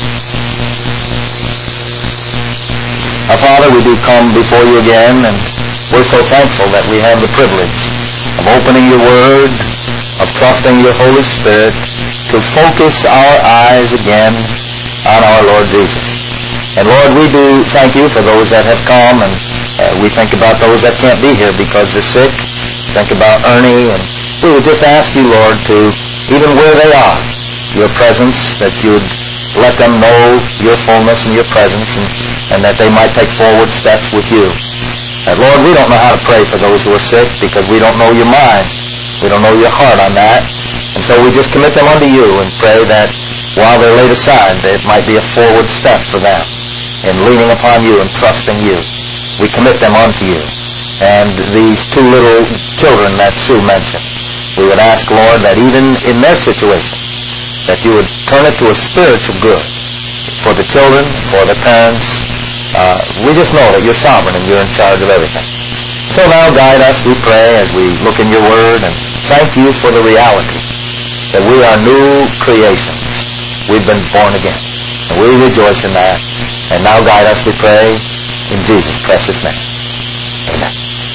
Our Father, we do come before you again, and we're so thankful that we have the privilege of opening your Word, of trusting your Holy Spirit to focus our eyes again on our Lord Jesus. And Lord, we do thank you for those that have come, and we think about those that can't be here because they're sick. Think about Ernie, and we would just ask you, Lord, to, even where they are, your presence, that you'd let them know your fullness and your presence, and that they might take forward steps with you. Lord, we don't know how to pray for those who are sick because we don't know your mind. We don't know your heart on that. And so we just commit them unto you and pray that while they're laid aside, it might be a forward step for them in leaning upon you and trusting you. We commit them unto you. And these two little children that Sue mentioned, we would ask, Lord, that even in their situation, that you would turn it to a spiritual good for the children, for the parents. We just know that you're sovereign and you're in charge of everything. So now guide us, we pray, as we look in your word, and thank you for the reality that we are new creations. We've been born again. And we rejoice in that. And now guide us, we pray, in Jesus' precious name. Amen.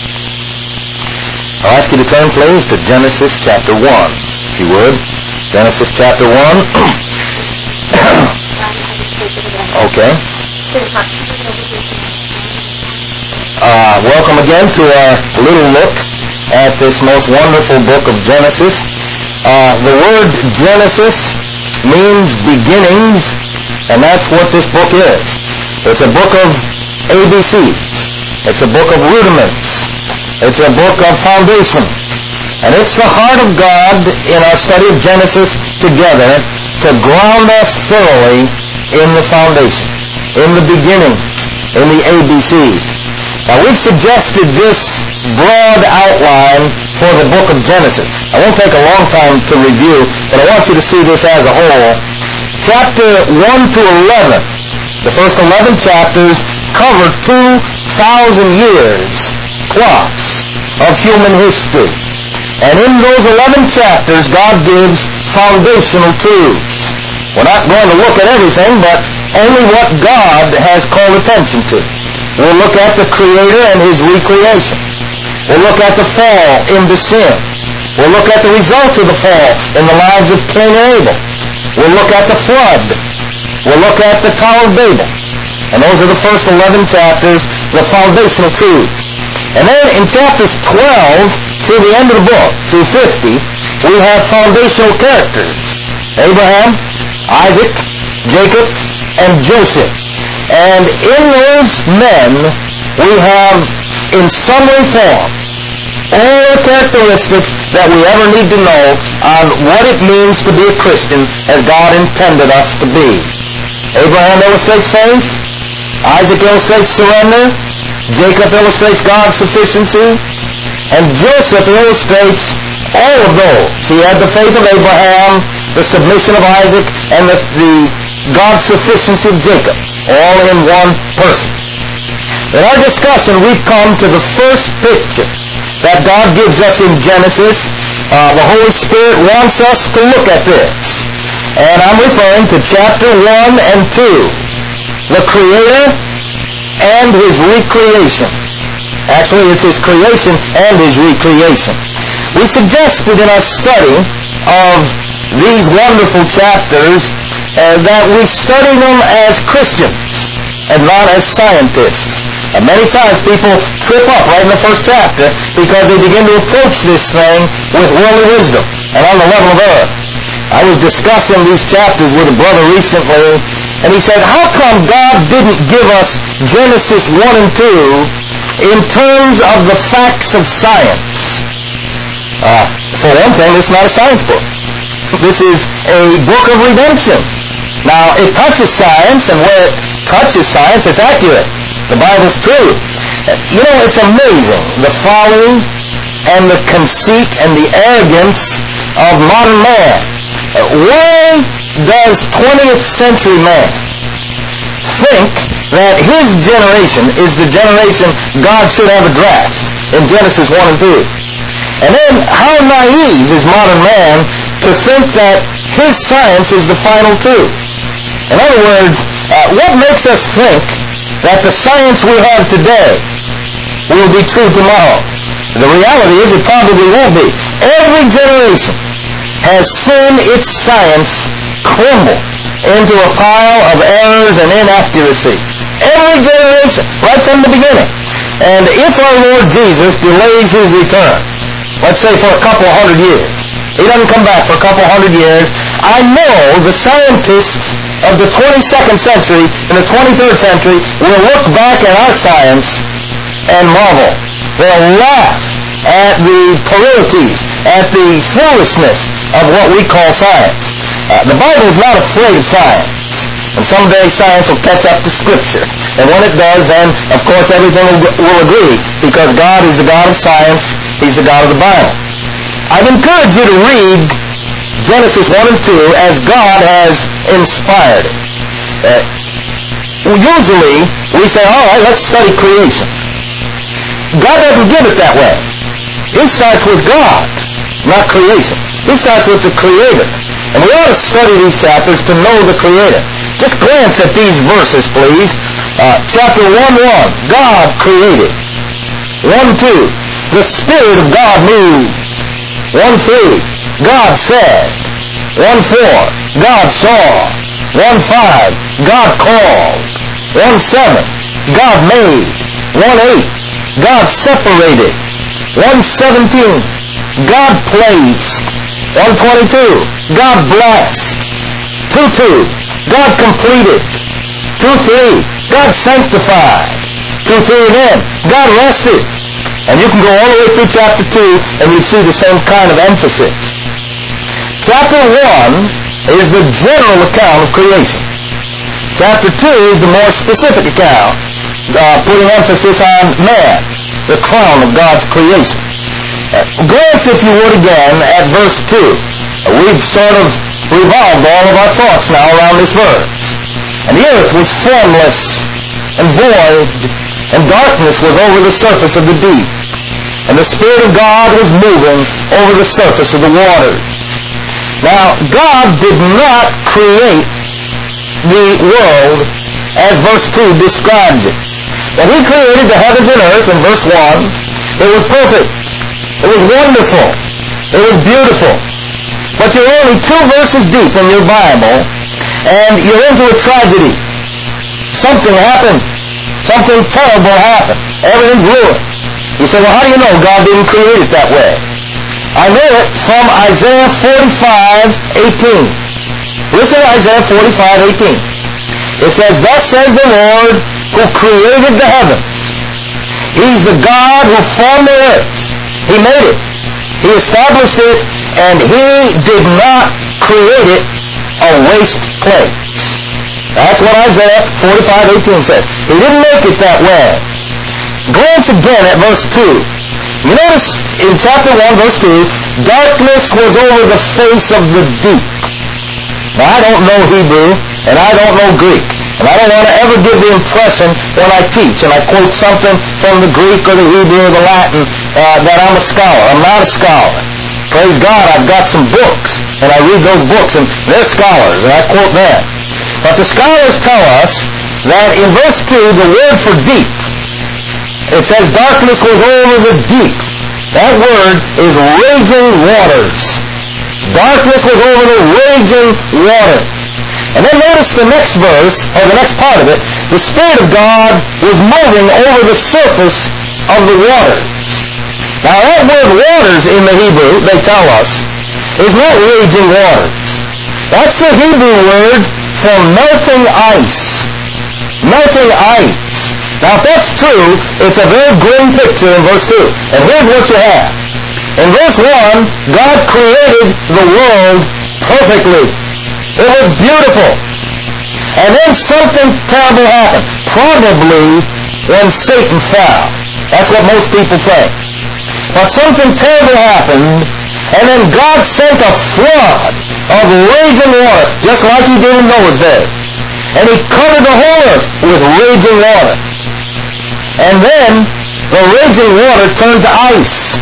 I'll ask you to turn, please, to Genesis chapter 1, if you would. Genesis chapter 1. Okay. Welcome again to our little look at this most wonderful book of Genesis. The word Genesis means beginnings, and that's what this book is. It's a book of ABCs. It's a book of rudiments. It's a book of foundations. And it's the heart of God in our study of Genesis together to ground us thoroughly in the foundation, in the beginnings, in the ABCs. Now, we've suggested this broad outline for the book of Genesis. I won't take a long time to review, but I want you to see this as a whole. Chapter 1 to 11, the first 11 chapters cover 2,000 years plus of human history. And in those 11 chapters, God gives foundational truths. We're not going to look at everything, but only what God has called attention to. We'll look at the Creator and His recreation. We'll look at the fall into sin. We'll look at the results of the fall in the lives of Cain and Abel. We'll look at the flood. We'll look at the Tower of Babel. And those are the first 11 chapters, the foundational truth. And then in chapters 12 through the end of the book, through 50, we have foundational characters. Abraham, Isaac, Jacob, and Joseph. And in those men, we have, in summary form, all the characteristics that we ever need to know on what it means to be a Christian as God intended us to be. Abraham illustrates faith. Isaac illustrates surrender. Jacob illustrates God's sufficiency. And Joseph illustrates all of those. He had the faith of Abraham, the submission of Isaac, and the God's sufficiency of Jacob, all in one person. In our discussion, we've come to the first picture that God gives us in Genesis. The Holy Spirit wants us to look at this. And I'm referring to chapter 1 and 2, the Creator and His recreation. Actually, it's His creation and His recreation. We suggested in our study of these wonderful chapters that we study them as Christians and not as scientists. And many times people trip up right in the first chapter because they begin to approach this thing with worldly wisdom and on the level of earth. I was discussing these chapters with a brother recently, and he said, how come God didn't give us Genesis 1 and 2 in terms of the facts of science? For one thing, it's not a science book. This is a book of redemption. Now, it touches science, and where it touches science, it's accurate. The Bible's true. You know, it's amazing, the folly and the conceit and the arrogance of modern man. Why does 20th century man think that his generation is the generation God should have addressed in Genesis 1 and 2? And then, how naive is modern man to think that his science is the final truth? In other words, what makes us think that the science we have today will be true tomorrow? The reality is it probably won't be. Every generation has seen its science crumble into a pile of errors and inaccuracy. Every generation, right from the beginning. And if our Lord Jesus delays his return, let's say for a couple of 100 years, he doesn't come back for a couple of 100 years, I know the scientists of the 22nd century and the 23rd century will look back at our science and marvel. They'll laugh at the puerilities, at the foolishness of what we call science. The Bible is not afraid of science. And someday science will catch up to Scripture. And when it does, then, of course, everything will agree, because God is the God of science. He's the God of the Bible. I'd encourage you to read Genesis 1 and 2 as God has inspired it. Usually, we say, all right, let's study creation. God doesn't give it that way. He starts with God, not creation. He starts with the Creator. And we ought to study these chapters to know the Creator. Just glance at these verses, please. Chapter 1:1, God created. 1:2, the Spirit of God moved. 1:3, God said. 1:4, God saw. 1:5, God called. 1:7, God made. 1:8, God separated. 1:17, God placed. 1:22, God blessed. 2:2, God completed. 2:3, God sanctified. 2:3 again, God rested. And you can go all the way through chapter 2 and you'd see the same kind of emphasis. Chapter 1 is the general account of creation. Chapter 2 is the more specific account, putting emphasis on man, the crown of God's creation. Glance, if you would, again at verse 2. We've sort of revolved all of our thoughts now around this verse. And the earth was formless and void, and darkness was over the surface of the deep. And the Spirit of God was moving over the surface of the waters. Now, God did not create the world as verse 2 describes it. When he created the heavens and earth in verse 1, it was perfect. It was wonderful. It was beautiful. But you're only 2 verses deep in your Bible, and you're into a tragedy. Something happened. Something terrible happened. Everything's ruined. You say, well, how do you know God didn't create it that way? I know it from Isaiah 45:18. Listen to Isaiah 45:18. It says, thus says the Lord who created the heavens. He's the God who formed the earth. He made it. He established it, and he did not create it a waste place. That's what Isaiah 45:18 says. He didn't make it that way. Glance again at verse 2. You notice in chapter 1, verse 2, darkness was over the face of the deep. Now, I don't know Hebrew, and I don't know Greek. And I don't want to ever give the impression when I teach and I quote something from the Greek or the Hebrew or the Latin that I'm a scholar. I'm not a scholar. Praise God, I've got some books, and I read those books, and they're scholars, and I quote them. But the scholars tell us that in verse 2, the word for deep, it says darkness was over the deep. That word is raging waters. Darkness was over the raging water. And then notice the next verse, or the next part of it, the Spirit of God was moving over the surface of the waters. Now that word waters in the Hebrew, they tell us, is not raging waters. That's the Hebrew word for melting ice. Melting ice. Now if that's true, it's a very grim picture in verse 2. And here's what you have. In verse 1, God created the world perfectly. It was beautiful. And then something terrible happened. Probably when Satan fell. That's what most people think. But something terrible happened, and then God sent a flood of raging water, just like he did in Noah's day. And he covered the whole earth with raging water. And then the raging water turned to ice.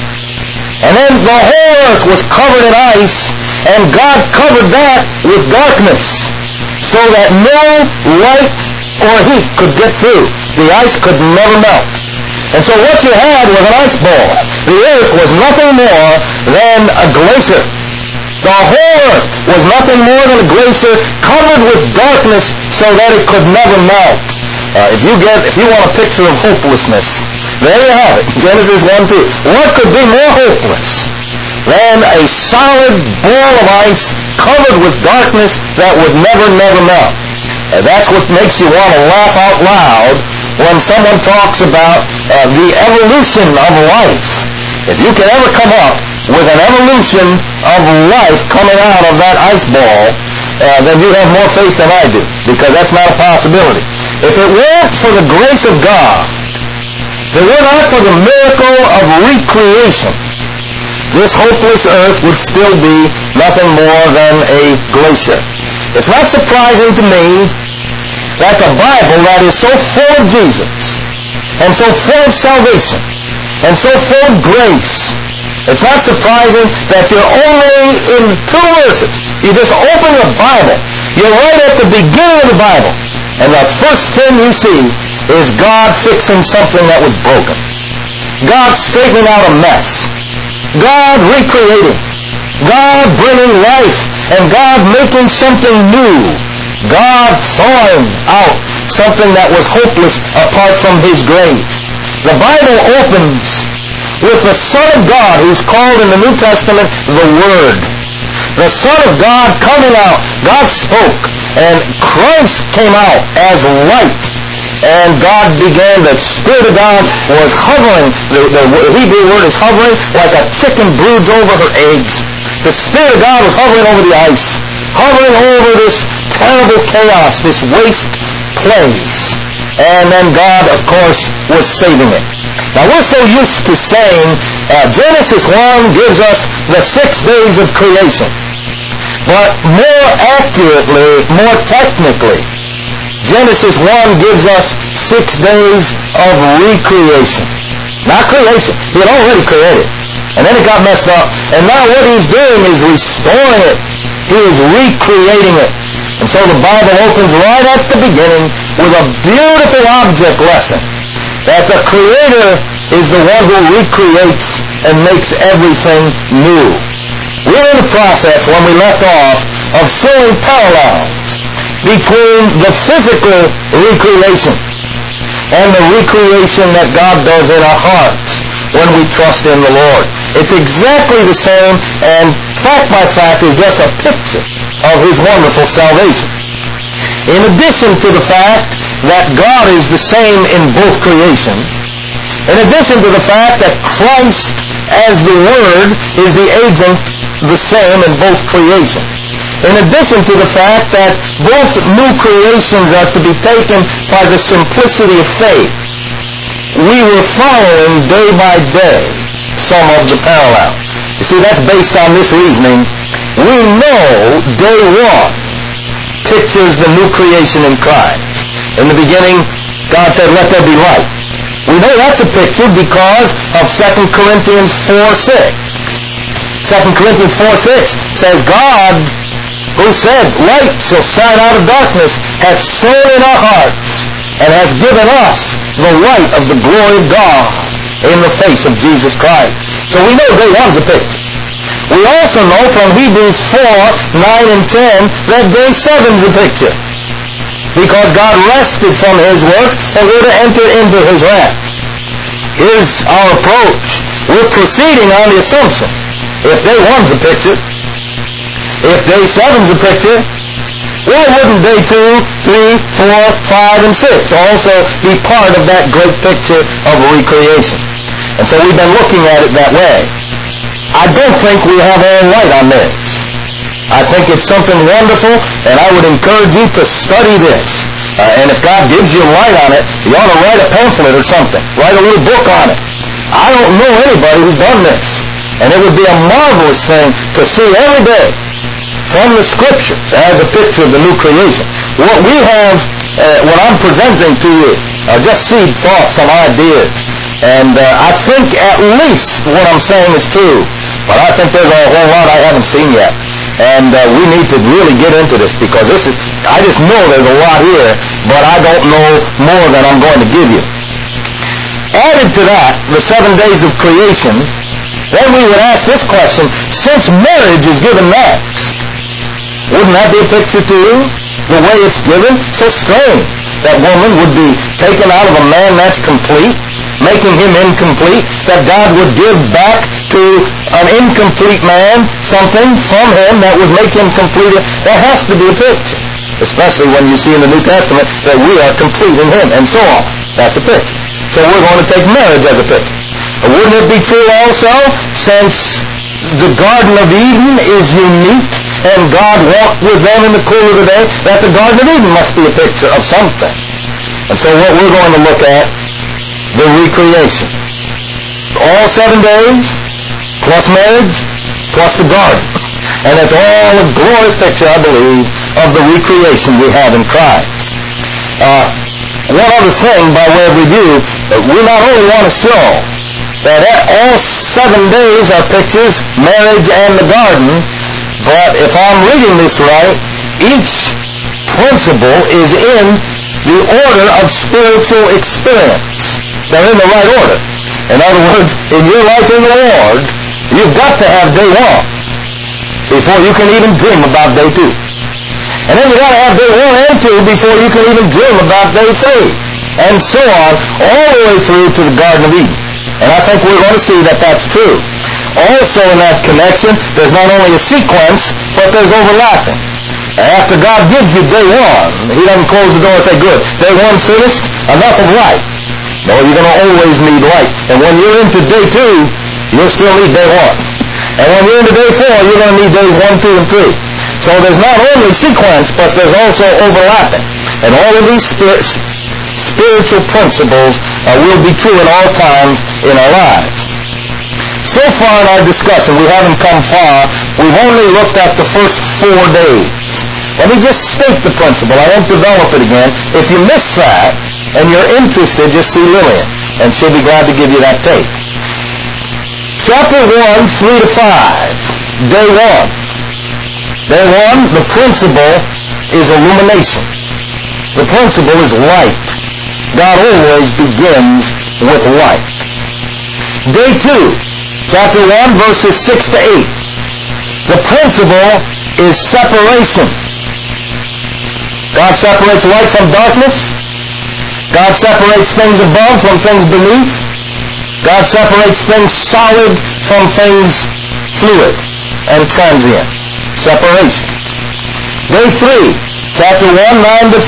And then the whole earth was covered in ice, and God covered that with darkness. so that no light or heat could get through. The ice could never melt. And so what you had was an ice ball. The earth was nothing more than a glacier. The whole earth was nothing more than a glacier covered with darkness so that it could never melt. If you want a picture of hopelessness, there you have it. Genesis 1:2. What could be more hopeless than a solid ball of ice covered with darkness that would never melt? That's what makes you want to laugh out loud when someone talks about the evolution of life. If you can ever come up with an evolution of life coming out of that ice ball, then you have more faith than I do, because that's not a possibility. If it weren't for the grace of God, if it were not for the miracle of recreation, this hopeless earth would still be nothing more than a glacier. It's not surprising to me that the Bible, that is so full of Jesus, and so full of salvation, and so full of grace, it's not surprising that you're only in 2 verses. You just open the Bible. You're right at the beginning of the Bible. And the first thing you see is God fixing something that was broken. God straightening out a mess. God recreating. God bringing life. And God making something new. God thawing out something that was hopeless apart from His grace. The Bible opens with the Son of God, who's called in the New Testament the Word. The Son of God coming out. God spoke, and Christ came out as light. And God began, the Spirit of God was hovering. The Hebrew word is hovering like a chicken broods over her eggs. The Spirit of God was hovering over the ice, hovering over this terrible chaos, this waste place. And then God, of course, was saving it. Now, we're so used to saying Genesis 1 gives us the 6 days of creation. But more accurately, more technically, Genesis 1 gives us 6 days of recreation. Not creation. He had already created. And then it got messed up. And now what He's doing is restoring it. He is recreating it. And so the Bible opens right at the beginning with a beautiful object lesson. That the Creator is the one who recreates and makes everything new. We're in the process, when we left off, of showing parallels between the physical recreation and the recreation that God does in our hearts when we trust in the Lord. It's exactly the same, and fact by fact is just a picture of His wonderful salvation. In addition to the fact that God is the same in both creation, in addition to the fact that Christ as the Word is the agent the same in both creation, in addition to the fact that both new creations are to be taken by the simplicity of faith, we were following day by day some of the parallel. You see, that's based on this reasoning. We know day 1 pictures the new creation in Christ. In the beginning, God said, "Let there be light." We know that's a picture because of 2 Corinthians 4:6. 2 Corinthians 4:6 says, "God, who said, 'Light shall shine out of darkness,' hath shone in our hearts, and has given us the light of the glory of God in the face of Jesus Christ." So we know day 1's a picture. We also know from Hebrews 4:9 and 10 that day 7's a picture. Because God rested from His works and we're to enter into His rest. Here's our approach. We're proceeding on the assumption. If day 1's a picture, if day 7's a picture, why wouldn't day 2, 3, 4, 5, and 6 also be part of that great picture of recreation? And so we've been looking at it that way. I don't think we have all light on this. I think it's something wonderful, and I would encourage you to study this. And if God gives you light on it, you ought to write a pamphlet or something. Write a little book on it. I don't know anybody who's done this. And it would be a marvelous thing to see every day from the Scriptures as a picture of the new creation. What we have, what I'm presenting to you, are just seed thoughts, some ideas. And I think at least what I'm saying is true. But I think there's a whole lot I haven't seen yet. And we need to really get into this, because I just know there's a lot here, but I don't know more than I'm going to give you. Added to that, the 7 days of creation, then we would ask this question: since marriage is given next, wouldn't that be a picture to you? The way it's given? So strange that woman would be taken out of a man that's complete, making him incomplete, that God would give back to an incomplete man something from him that would make him complete. That has to be a picture, especially when you see in the New Testament that we are complete in him, and so on. That's a picture. So we're going to take marriage as a picture. Wouldn't it be true also, since the Garden of Eden is unique and God walked with them in the cool of the day, that the Garden of Eden must be a picture of something? And so what we're going to look at, the recreation. All 7 days, plus marriage, plus the garden. And it's all a glorious picture, I believe, of the recreation we have in Christ. One other thing, by way of review, we not only want to show that all 7 days are pictures, marriage and the garden, but if I'm reading this right, each principle is in the order of spiritual experience. They're in the right order. In other words, in your life in the Lord, you've got to have day 1 before you can even dream about day 2. And then you've got to have day 1 and 2 before you can even dream about day 3. And so on, all the way through to the Garden of Eden. And I think we're going to see that that's true. Also in that connection, there's not only a sequence, but there's overlapping. After God gives you day 1, He doesn't close the door and say, good, day 1's finished, enough of light. No, you're going to always need light. And when you're into day 2, you'll still need day 1. And when you're into day 4, you're going to need days 1, 2, and 3. So there's not only sequence, but there's also overlapping. And all of these spiritual principles will be true in all times in our lives. So far in our discussion, we haven't come far. We've only looked at the first 4 days. Let me just state the principle. I won't develop it again. If you miss that and you're interested, just see Lillian, and she'll be glad to give you that tape. Chapter 1, 3 to 5, day 1. Day 1, the principle is illumination. The principle is light. God always begins with light. Day 2, chapter 1, verses 6 to 8. The principle is separation. God separates light from darkness. God separates things above from things beneath. God separates things solid from things fluid and transient. Separation. Day 3, chapter 1, 9 to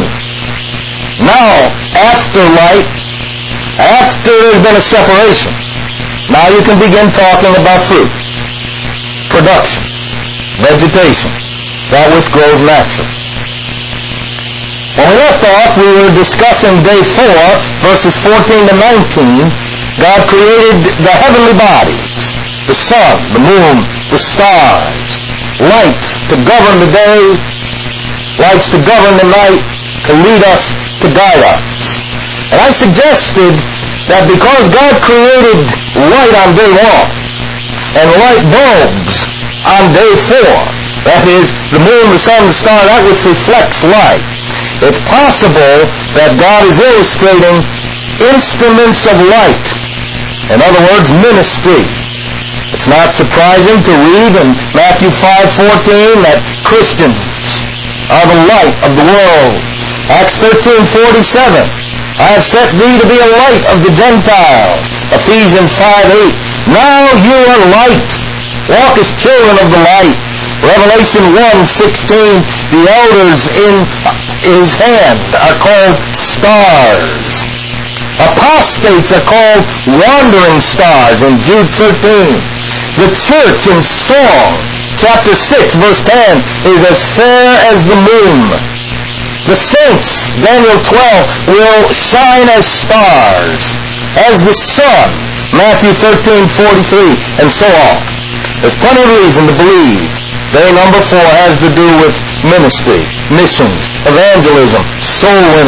13. Now, after light, after there's been a separation, now you can begin talking about fruit, production, vegetation, that which grows naturally. When we left off, we were discussing day 4, verses 14 to 19. God created the heavenly bodies, the sun, the moon, the stars, lights to govern the day, lights to govern the night, to lead us, to guide us. And I suggested that because God created light on day 1 and light bulbs on day 4, that is, the moon, the sun, the star, that which reflects light, it's possible that God is illustrating instruments of light. In other words, ministry. It's not surprising to read in Matthew 5:14 that Christians are the light of the world. Acts 13:47, I have set thee to be a light of the Gentiles. Ephesians 5:8, now you are light. Walk as children of the light. Revelation 1:16, the elders in his hand are called stars. Apostates are called wandering stars in Jude 13. The church in Song, chapter 6, verse 10, is as fair as the moon. The saints, Daniel 12, will shine as stars, as the sun, Matthew 13:43, and so on. There's plenty of reason to believe. Day number 4 has to do with ministry, missions, evangelism, soul winning.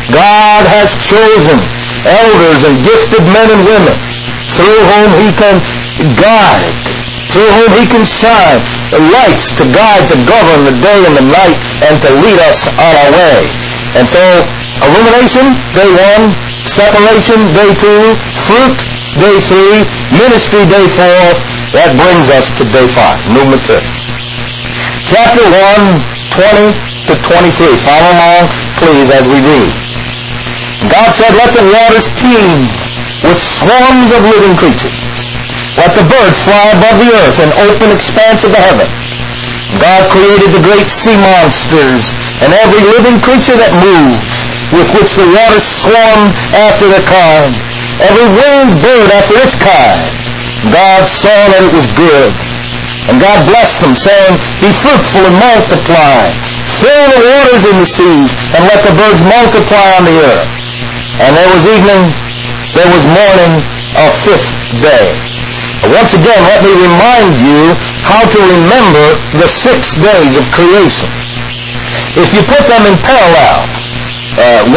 God has chosen elders and gifted men and women through whom He can guide, through whom He can shine the lights to guide, to govern the day and the night, and to lead us on our way. And so, illumination, day 1, separation, day 2, fruit, day 3, ministry, day 4. That brings us to day 5, new material. Chapter 1, 20 to 23. Follow along, please, as we read. God said, let the waters teem with swarms of living creatures. Let the birds fly above the earth in open expanse of the heaven. God created the great sea monsters and every living creature that moves, with which the waters swarmed after their kind, every winged bird after its kind. God saw that it was good. And God blessed them, saying, be fruitful and multiply. Fill the waters in the seas, and let the birds multiply on the earth. And there was evening, there was morning, a 5th day. Once again, let me remind you how to remember the 6 days of creation. If you put them in parallel, 1, 2,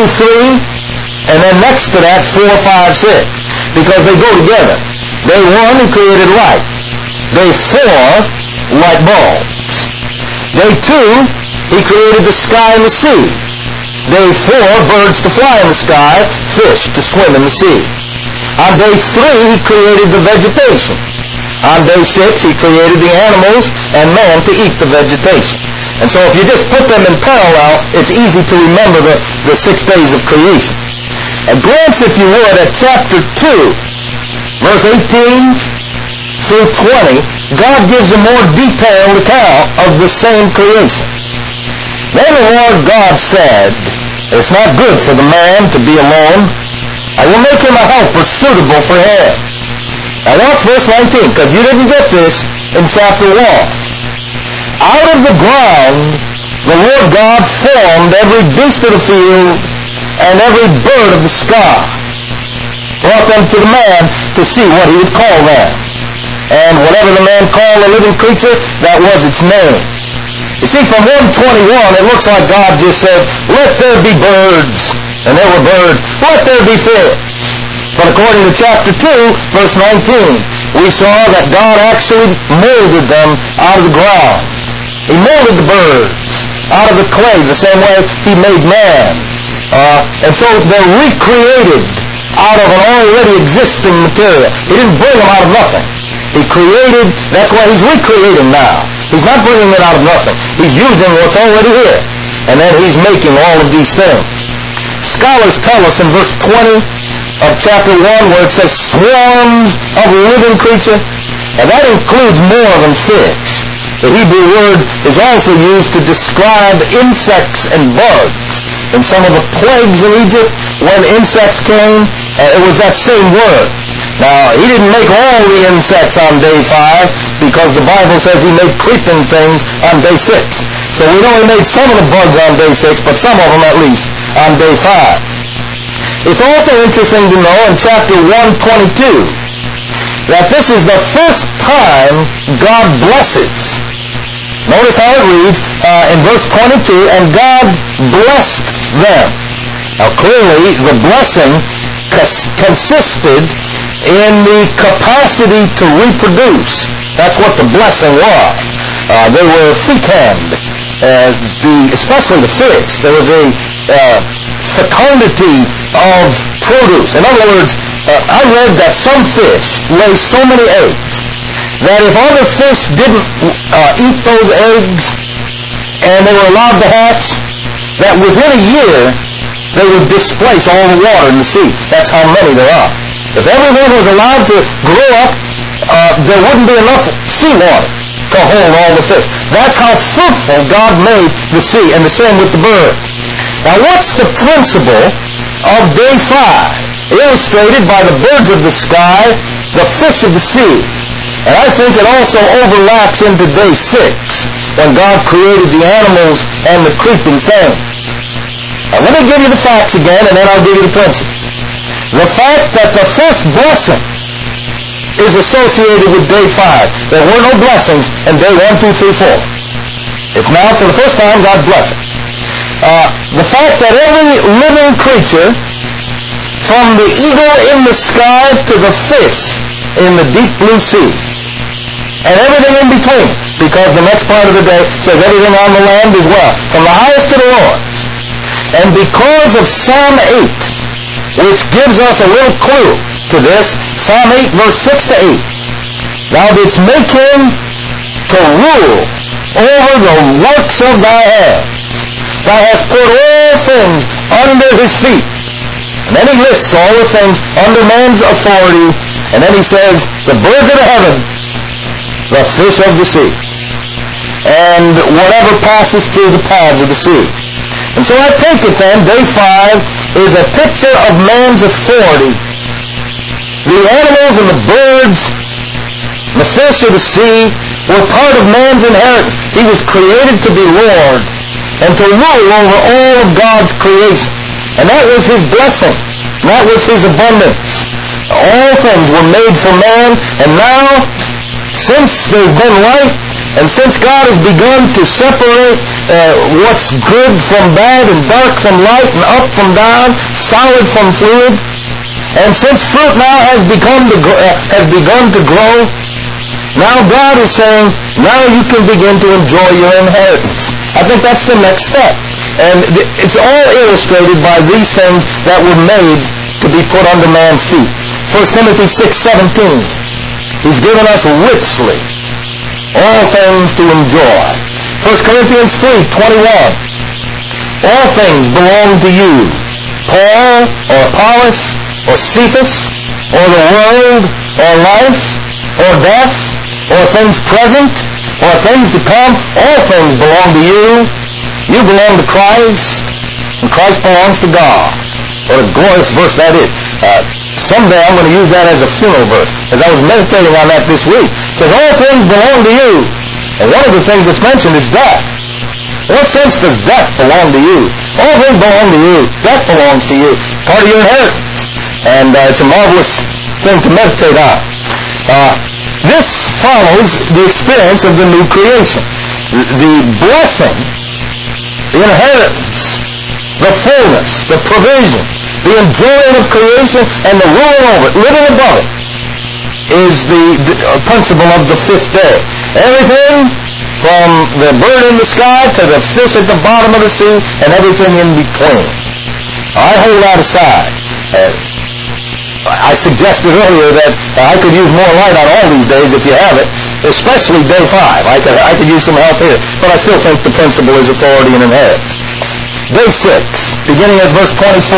3, and then next to that, 4, 5, 6, because they go together. Day 1, He created light. Day 4, light bulbs. Day 2, He created the sky and the sea. Day 4, birds to fly in the sky, fish to swim in the sea. On day 3, He created the vegetation. On day 6, He created the animals and man to eat the vegetation. And so if you just put them in parallel, it's easy to remember the 6 days of creation. A glance, if you would, at chapter 2, verse 18 through 20, God gives a more detailed account of the same creation. Then the Lord God said, it's not good for the man to be alone. I will make him a helper suitable for him. Now watch verse 19, because you didn't get this in chapter 1. Out of the ground the Lord God formed every beast of the field and every bird of the sky, brought them to the man to see what he would call them. And whatever the man called a living creature, that was its name. You see, from 121, it looks like God just said, let there be birds. And there were birds. Let there be fish. But according to chapter 2, verse 19, we saw that God actually molded them out of the ground. He molded the birds out of the clay the same way He made man. And so they're recreated out of an already existing material. He didn't bring them out of nothing. He created, that's why He's recreating now. He's not bringing it out of nothing. He's using what's already here. And then He's making all of these things. Scholars tell us in verse 20 of chapter 1 where it says swarms of living creature, and that includes more than fish. The Hebrew word is also used to describe insects and bugs. In some of the plagues in Egypt, when insects came, it was that same word. Now, He didn't make all the insects on day 5 because the Bible says He made creeping things on day 6. So we know He made some of the bugs on day 6, but some of them at least on day 5. It's also interesting to know in chapter 122 that this is the first time God blesses. Notice how it reads in verse 22, and God blessed them. Now clearly the blessing consisted in the capacity to reproduce. That's what the blessing was. They were fecund, especially the fish. There was a fecundity of produce. In other words, I read that some fish lay so many eggs that if other fish didn't eat those eggs and they were allowed to hatch, that within a year they would displace all the water in the sea. That's how many there are. If everyone was allowed to grow up, there wouldn't be enough seawater to hold all the fish. That's how fruitful God made the sea, and the same with the birds. Now what's the principle of day 5? Illustrated by the birds of the sky, the fish of the sea. And I think it also overlaps into day 6, when God created the animals and the creeping things. Now let me give you the facts again, and then I'll give you the principle. The fact that the first blessing is associated with day 5. There were no blessings in day 1, 2, 3, 4. It's now for the first time God's blessing. the fact that every living creature, from the eagle in the sky to the fish in the deep blue sea, and everything in between, because the next part of the day says everything on the land as well, from the highest to the lowest. And because of Psalm 8, which gives us a little clue to this, Psalm 8, verse 6 to 8, thou didst make him to rule over the works of thy hand. Thou hast put all things under his feet. And then he lists all the things under man's authority, and then he says, the birds of the heaven, the fish of the sea, and whatever passes through the paths of the sea. And so I take it then, day 5 is a picture of man's authority. The animals and the birds, the fish of the sea, were part of man's inheritance. He was created to be Lord and to rule over all of God's creation. And that was his blessing. That was his abundance. All things were made for man, and now, since there's been light, and since God has begun to separate what's good from bad and dark from light and up from down, solid from fluid, and since fruit now has begun to grow, now God is saying, now you can begin to enjoy your inheritance. I think that's the next step. And it's all illustrated by these things that were made to be put under man's feet. 1 Timothy 6:17. He's given us richly all things to enjoy. 1 Corinthians 3:21. All things belong to you. Paul, or Apollos, or Cephas, or the world, or life, or death, or things present, or things to come, all things belong to you. You belong to Christ, and Christ belongs to God. What a glorious verse that is. Someday I'm going to use that as a funeral verse. As I was meditating on that this week, it says, all things belong to you. And one of the things that's mentioned is death. In what sense does death belong to you? All things belong to you. Death belongs to you. Part of your inheritance. And it's a marvelous thing to meditate on. This follows the experience of the new creation. The blessing, the inheritance, the fullness, the provision, the enjoying of creation, and the ruling over it, living above it, is the principle of the fifth day. Everything from the bird in the sky to the fish at the bottom of the sea and everything in between. I hold that aside. I suggested earlier that I could use more light on all these days if you have it, especially day 5. I could use some help here, but I still think the principle is authority and inheritance. Day 6, beginning at verse 24.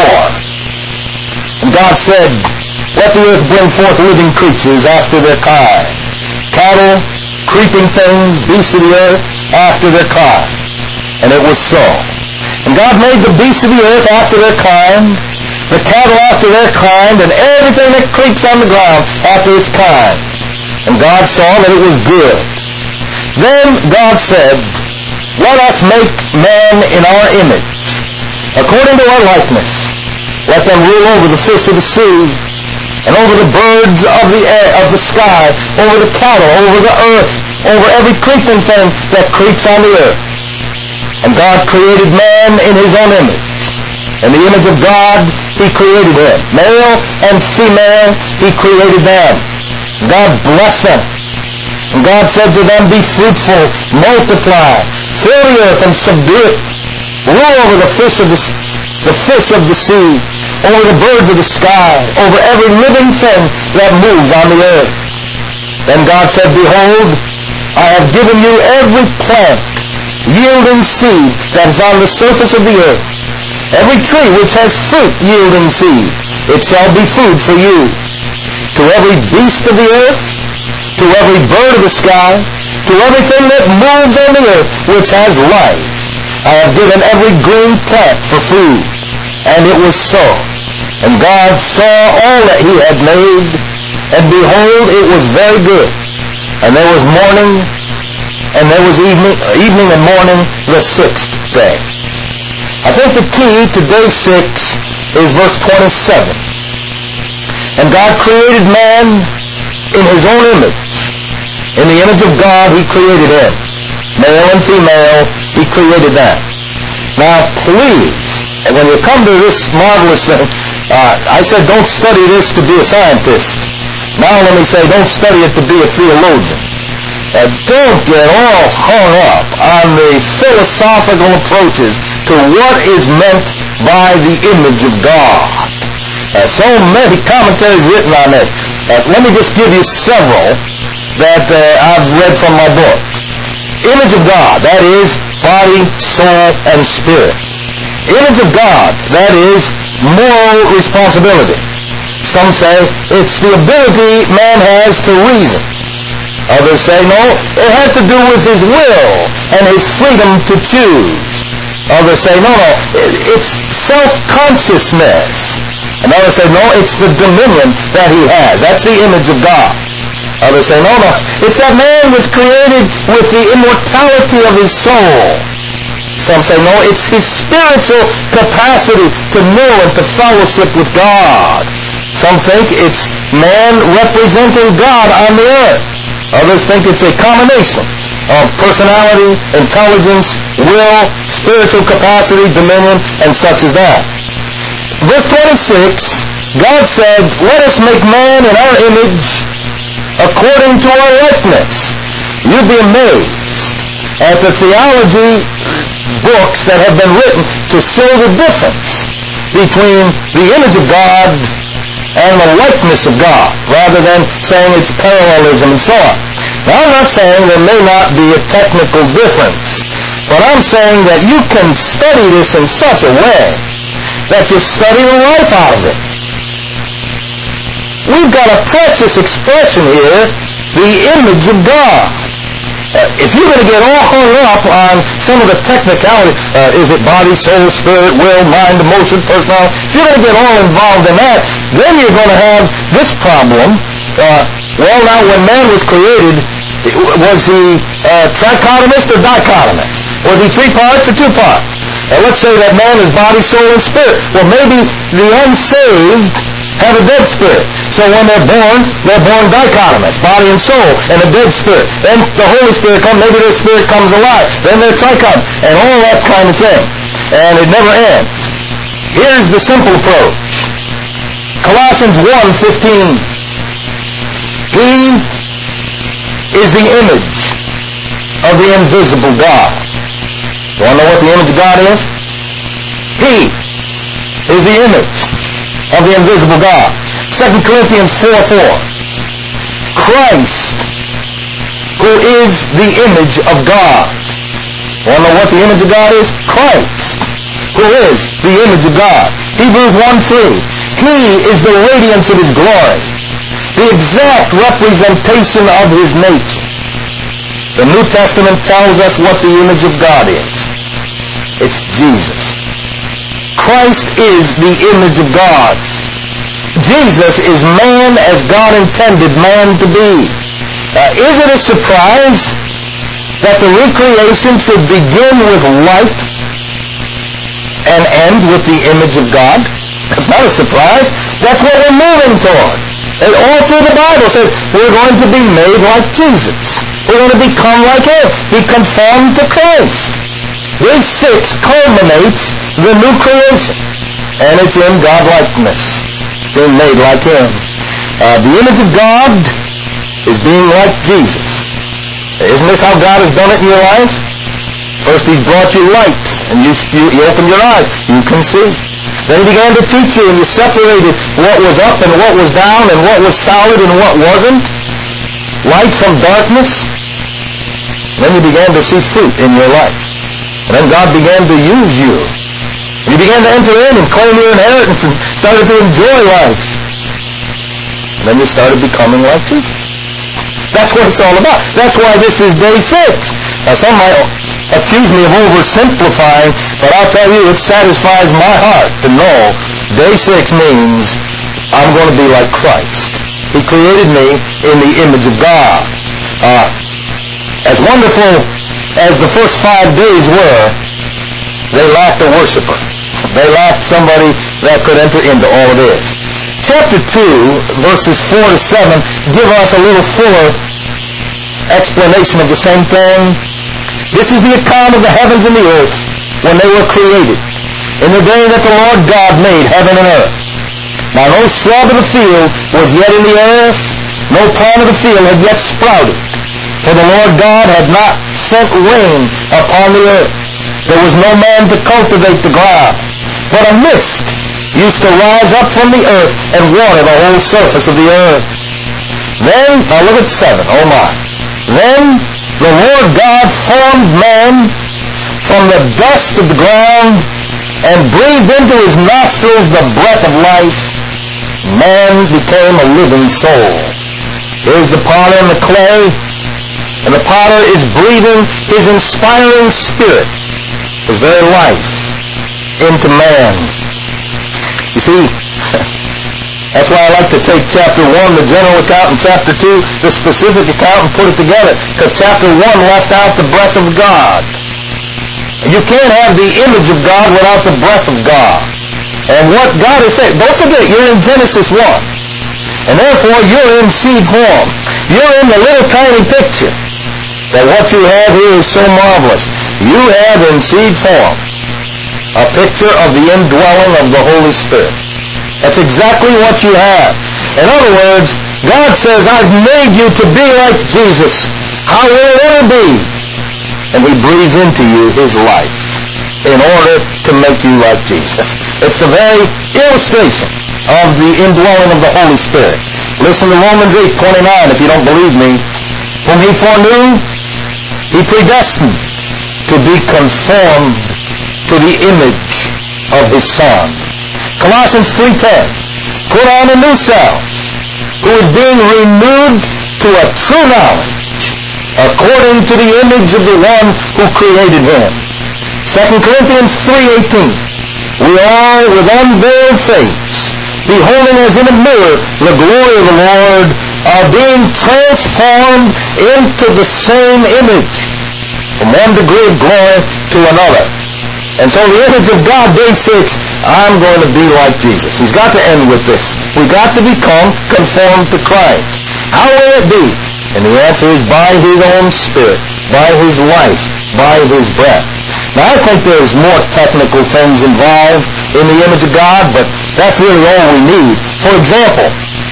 And God said, let the earth bring forth living creatures after their kind, cattle, creeping things, beasts of the earth, after their kind. And it was so. And God made the beasts of the earth after their kind, the cattle after their kind, and everything that creeps on the ground after its kind. And God saw that it was good. Then God said, let us make man in our image, according to our likeness. Let them rule over the fish of the sea, and over the birds of the air, of the sky, over the cattle, over the earth, over every creeping thing that creeps on the earth. And God created man in his own image. In the image of God, he created him. Male and female, he created them. God blessed them. And God said to them, be fruitful, multiply, fill the earth and subdue it. Rule over the fish of the sea, over the birds of the sky, over every living thing that moves on the earth. Then God said, behold, I have given you every plant yielding seed that is on the surface of the earth. Every tree which has fruit yielding seed, it shall be food for you. To every beast of the earth, to every bird of the sky, to everything that moves on the earth which has life, I have given every green plant for food. And it was so. And God saw all that he had made, and behold, it was very good. And there was morning, and there was evening and morning, the 6th day. I think the key to day 6 is verse 27. And God created man in his own image. In the image of God, he created him. Male and female, he created them. Now, please, And when you come to this marvelous thing, I said don't study this to be a scientist. Now let me say don't study it to be a theologian. Don't get all hung up on the philosophical approaches to what is meant by the image of God. So many commentaries written on it. Let me just give you several that I've read from my book. Image of God, that is body, soul, and spirit. Image of God, that is moral responsibility. Some say it's the ability man has to reason. Others say, no, it has to do with his will and his freedom to choose. Others say, no, it's self-consciousness. And others say, no, it's the dominion that he has. That's the image of God. Others say, no, it's that man was created with the immortality of his soul. Some say, no, it's his spiritual capacity to know and to fellowship with God. Some think it's man representing God on the earth. Others think it's a combination of personality, intelligence, will, spiritual capacity, dominion, and such as that. Verse 26, God said, let us make man in our image according to our likeness. You'd be amazed at the theology books that have been written to show the difference between the image of God and the likeness of God, rather than saying it's parallelism and so on. Now, I'm not saying there may not be a technical difference, but I'm saying that you can study this in such a way that you study the life out of it. We've got a precious expression here, the image of God. If you're going to get all hung up on some of the technicality, is it body, soul, spirit, will, mind, emotion, personality? If you're going to get all involved in that, then you're going to have this problem. Well, now, when man was created, was he trichotomist or dichotomist? Was he 3 parts or 2 parts? Let's say that man is body, soul, and spirit. Well, maybe the unsaved have a dead spirit. So when they're born dichotomous, body and soul, and a dead spirit. Then the Holy Spirit comes, maybe their spirit comes alive. Then they're trichotomous, and all that kind of thing. And it never ends. Here's the simple approach. Colossians 1:15. He is the image of the invisible God. You want to know what the image of God is? He is the image of the invisible God. 2 Corinthians 4:4. Christ, who is the image of God. You want to know what the image of God is? Christ, who is the image of God. Hebrews 1:3. He is the radiance of his glory, the exact representation of his nature. The New Testament tells us what the image of God is. It's Jesus. Christ is the image of God. Jesus is man as God intended man to be. Is it a surprise that the recreation should begin with light and end with the image of God? That's not a surprise. That's what we're moving toward. And all through the Bible says we're going to be made like Jesus. We're going to become like him. Be conformed to Christ. Day 6 culminates the new creation. And it's in God-likeness. Being made like him. The image of God is being like Jesus. Isn't this how God has done it in your life? First he's brought you light, and you opened your eyes. You can see. Then he began to teach you, and you separated what was up and what was down, and what was solid and what wasn't. Light from darkness. Then you began to see fruit in your life. And then God began to use you. You began to enter in and claim your inheritance and started to enjoy life. And then you started becoming like Jesus. That's what it's all about. That's why this is day 6. Now some might accuse me of oversimplifying, but I'll tell you, it satisfies my heart to know day 6 means I'm going to be like Christ. He created me in the image of God. As wonderful as the first 5 days were, they lacked a worshiper. They lacked somebody that could enter into all of this. Chapter 2, verses 4 to 7, give us a little fuller explanation of the same thing. This is the account of the heavens and the earth when they were created. in the day that the Lord God made heaven and earth. Now no shrub of the field was yet in the earth, no plant of the field had yet sprouted, for the Lord God had not sent rain upon the earth. There was no man to cultivate the ground, but a mist used to rise up from the earth and water the whole surface of the earth. Then, now look at 7, oh my. Then the Lord God formed man from the dust of the ground and breathed into his nostrils the breath of life. Man became a living soul. Here's the potter and the clay, and the potter is breathing his inspiring spirit, his very life, into man. You see, that's why I like to take chapter 1, the general account, and chapter 2, the specific account, and put it together, because chapter 1 left out the breath of God. You can't have the image of God without the breath of God. And what God is saying, don't forget, you're in Genesis 1. And therefore, you're in seed form. You're in the little tiny picture. That what you have here is so marvelous. You have in seed form a picture of the indwelling of the Holy Spirit. That's exactly what you have. In other words, God says, I've made you to be like Jesus. How will it ever be? And he breathes into you his life in order to make you like Jesus. It's the very illustration of the indwelling of the Holy Spirit. Listen to Romans 8:29 if you don't believe me. Whom he foreknew, he predestined to be conformed to the image of his Son. Colossians 3:10, put on a new self, who is being renewed to a true knowledge, according to the image of the one who created him. 2 Corinthians 3:18, we all with unveiled face, beholding as in a mirror the glory of the Lord, are being transformed into the same image, from one degree of glory to another. And so the image of God, day 6, I'm going to be like Jesus. He's got to end with this. We've got to become conformed to Christ. How will it be? And the answer is by his own Spirit, by his life, by his breath. Now I think there's more technical things involved in the image of God, but that's really all we need. For example,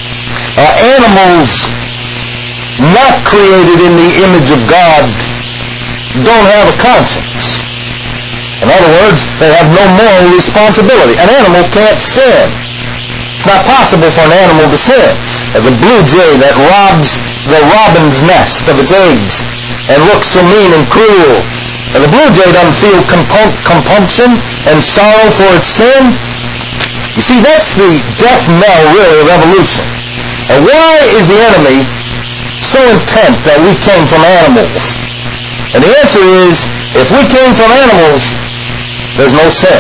animals not created in the image of God don't have a conscience. In other words, they have no moral responsibility. An animal can't sin. It's not possible for an animal to sin. The blue jay that robs the robin's nest of its eggs and looks so mean and cruel, and the blue jay doesn't feel compunction and sorrow for its sin. You see, that's the death knell, really, of evolution. And why is the enemy so intent that we came from animals? And the answer is, if we came from animals, there's no sin.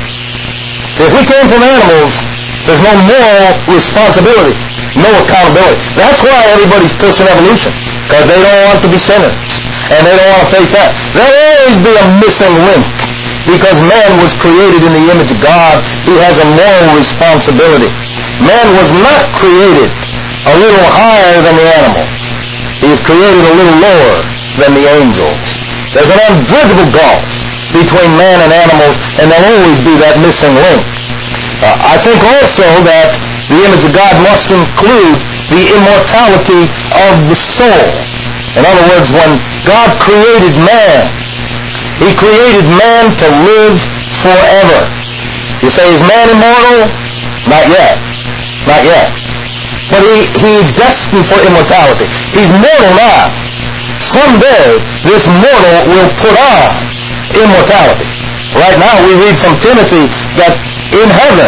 If we came from animals, there's no moral responsibility, no accountability. That's why everybody's pushing evolution, because they don't want to be sinners, and they don't want to face that. There'll always be a missing link, because man was created in the image of God. He has a moral responsibility. Man was not created a little higher than the animals. He was created a little lower than the angels. There's an unbridgeable gulf between man and animals, and there'll always be that missing link. I think also that the image of God must include the immortality of the soul. In other words, when God created man, he created man to live forever. You say, is man immortal? Not yet. Not yet. But he's destined for immortality. He's mortal now. Someday, this mortal will put on immortality. Right now, we read from Timothy that in heaven,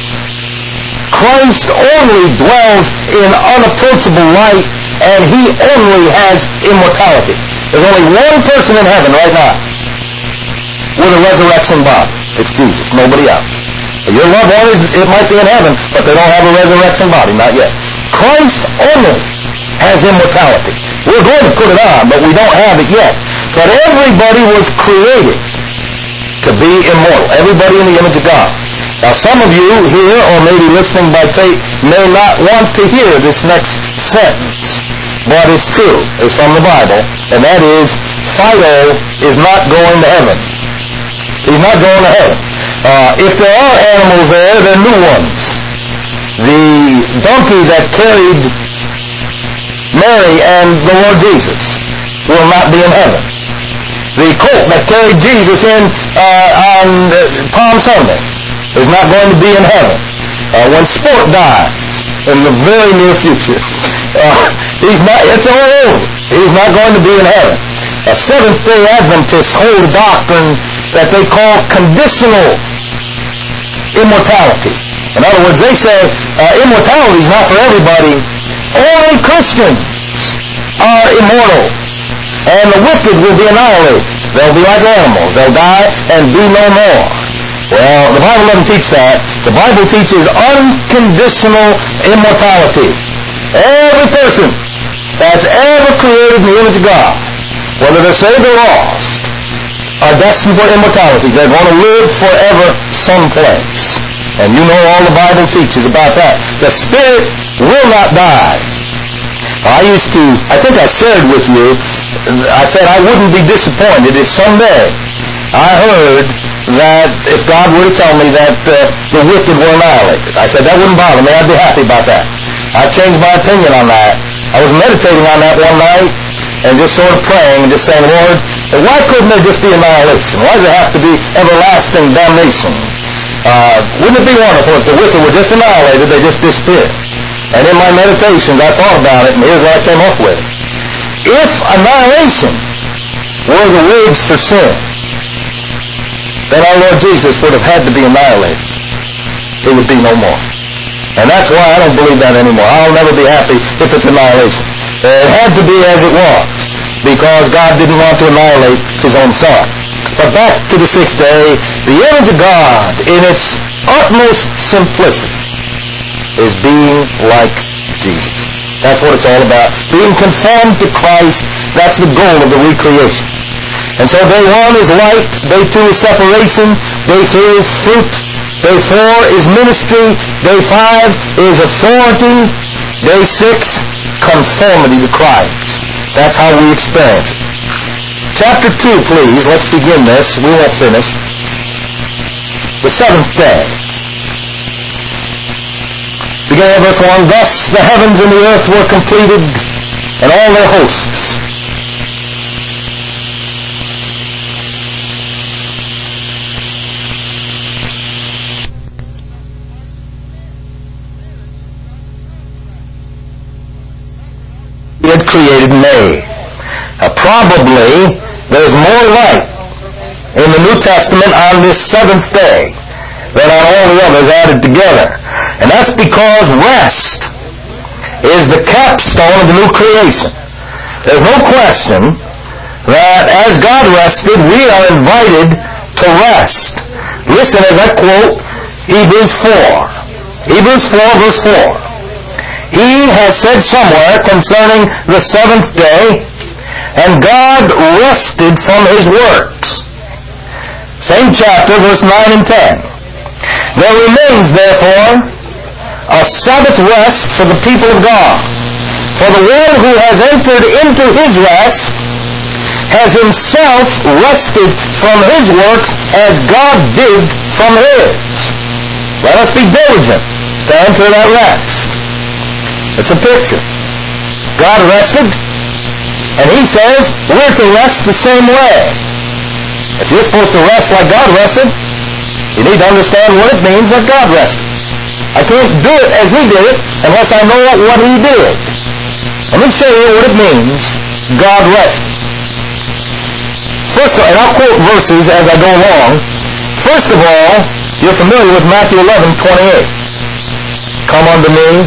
Christ only dwells in unapproachable light, and he only has immortality. There's only one person in heaven right now with a resurrection body. It's Jesus, nobody else. Your loved one, it might be in heaven, but they don't have a resurrection body, not yet. Christ only has immortality. We're going to put it on, but we don't have it yet. But everybody was created to be immortal. Everybody in the image of God. Now some of you here, or maybe listening by tape, may not want to hear this next sentence. But it's true. It's from the Bible. And that is, Fido is not going to heaven. He's not going to heaven. If there are animals there, they're new ones. The donkey that carried Mary and the Lord Jesus will not be in heaven. The colt that carried Jesus in on Palm Sunday is not going to be in heaven. When Sport dies in the very near future, it's all over. He's not going to be in heaven. Seventh-day Adventists hold a doctrine that they call conditional immortality. In other words, they say immortality is not for everybody. Only Christians are immortal. And the wicked will be annihilated. They'll be like animals. They'll die and be no more. Well, the Bible doesn't teach that. The Bible teaches unconditional immortality. Every person that's ever created in the image of God, whether they're saved or lost, are destined for immortality. They're going to live forever someplace. And you know all the Bible teaches about that. The spirit will not die. I think I shared with you, I said I wouldn't be disappointed if someday I heard that if God were to tell me that the wicked were annihilated. I said that wouldn't bother me. I'd be happy about that. I changed my opinion on that. I was meditating on that one night and just sort of praying and just saying, Lord, why couldn't there just be annihilation? Why does there have to be everlasting damnation? Wouldn't it be wonderful if the wicked were just annihilated, they just disappeared? And in my meditations, I thought about it, and here's what I came up with. If annihilation were the wage for sin, then our Lord Jesus would have had to be annihilated. He would be no more. And that's why I don't believe that anymore. I'll never be happy if it's annihilation. It had to be as it was, because God didn't want to annihilate His own Son. But back to the sixth day, the image of God in its utmost simplicity is being like Jesus. That's what it's all about. Being conformed to Christ, that's the goal of the recreation. And so day 1 is light, day 2 is separation, day 3 is fruit, day 4 is ministry, day 5 is authority, day 6, conformity to Christ. That's how we experience it. Chapter 2, please. Let's begin this. We won't finish. The seventh day. Beginning at verse 1, thus the heavens and the earth were completed, and all their hosts. He had created made. Probably there's more light in the New Testament on this seventh day than on all the others added together. And that's because rest is the capstone of the new creation. There's no question that as God rested, we are invited to rest. Listen as I quote Hebrews 4. Hebrews 4 verse 4. He has said somewhere concerning the seventh day, and God rested from His works. Same chapter, verse 9 and 10. There remains, therefore, a Sabbath rest for the people of God. For the one who has entered into His rest has himself rested from his works as God did from His. Let us be diligent to enter that rest. It's a picture. God rested, and He says we're to rest the same way. If you're supposed to rest like God rested, you need to understand what it means that God rested. I can't do it as He did it unless I know what He did. Let me show you what it means God rested. First of all, and I'll quote verses as I go along. First of all, you're familiar with Matthew 11:28. Come unto me.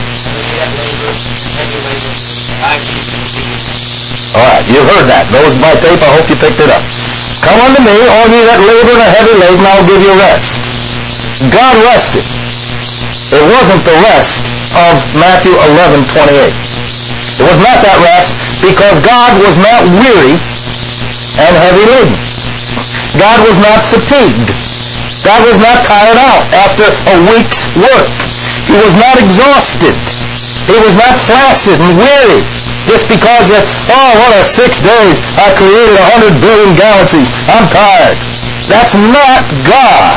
Alright, you've heard that. Those by tape, I hope you picked it up. Come unto me, all ye that labor and are heavy laden, I'll give you rest. God rested. It wasn't the rest of Matthew 11:28. It was not that rest because God was not weary and heavy laden. God was not fatigued. God was not tired out after a week's work. He was not exhausted. He was not flaccid and weary just because of, what a 6 days, I created 100 billion galaxies, I'm tired. That's not God.